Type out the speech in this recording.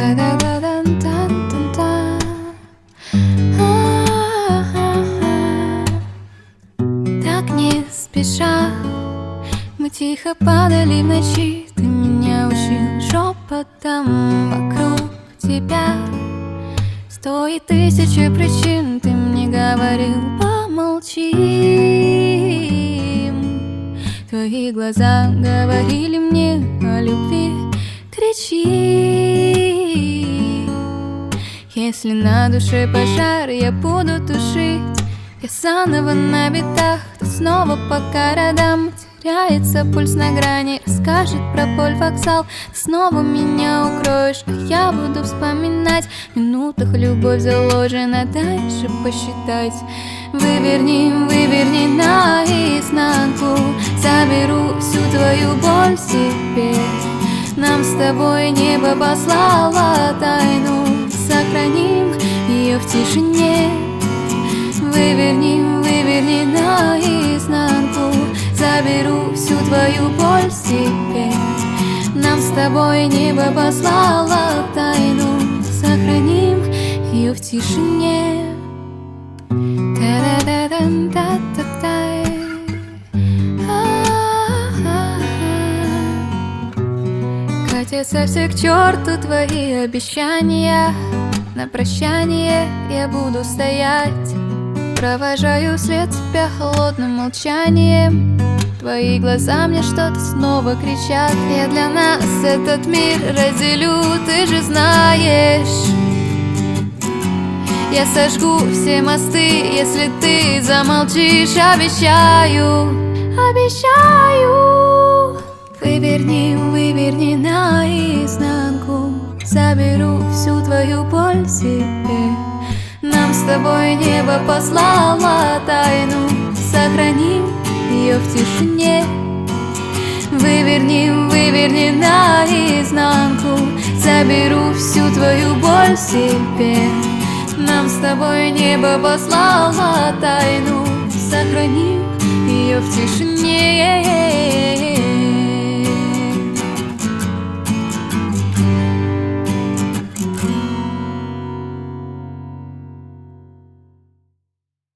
Так не спеша мы тихо падали в ночи. Ты меня учил шепотом вокруг тебя. 100 и 1000 причин ты мне говорил, помолчим. Твои глаза говорили мне о любви, кричи. Если на душе пожар, я буду тушить. Я заново на битах, то снова по городам. Теряется пульс на грани, расскажет про боль вокзал. Ты снова меня укроешь, а я буду вспоминать. В минутах любовь заложена, дальше посчитать. Выверни, выверни наизнанку, заберу всю твою боль себе. Нам с тобой небо послало тайну, сохраним ее в тишине. Выверни, выверни наизнанку, заберу всю твою боль себе. Нам с тобой небо послало тайну, сохраним ее в тишине. Катятся все к черту твои обещания. На прощание я буду стоять, провожаю вслед тебя холодным молчанием. Твои глаза мне что-то снова кричат. Я для нас этот мир разделю, ты же знаешь. Я сожгу все мосты, если ты замолчишь. Обещаю, обещаю. Выверни, выверни наизнанку, заберу всю твою боль себе. Нам с тобой небо послало тайну, сохраним ее в тишине. Выверни, выверни наизнанку, заберу всю твою боль себе. Нам с тобой небо послало тайну, сохраним ее в тишине.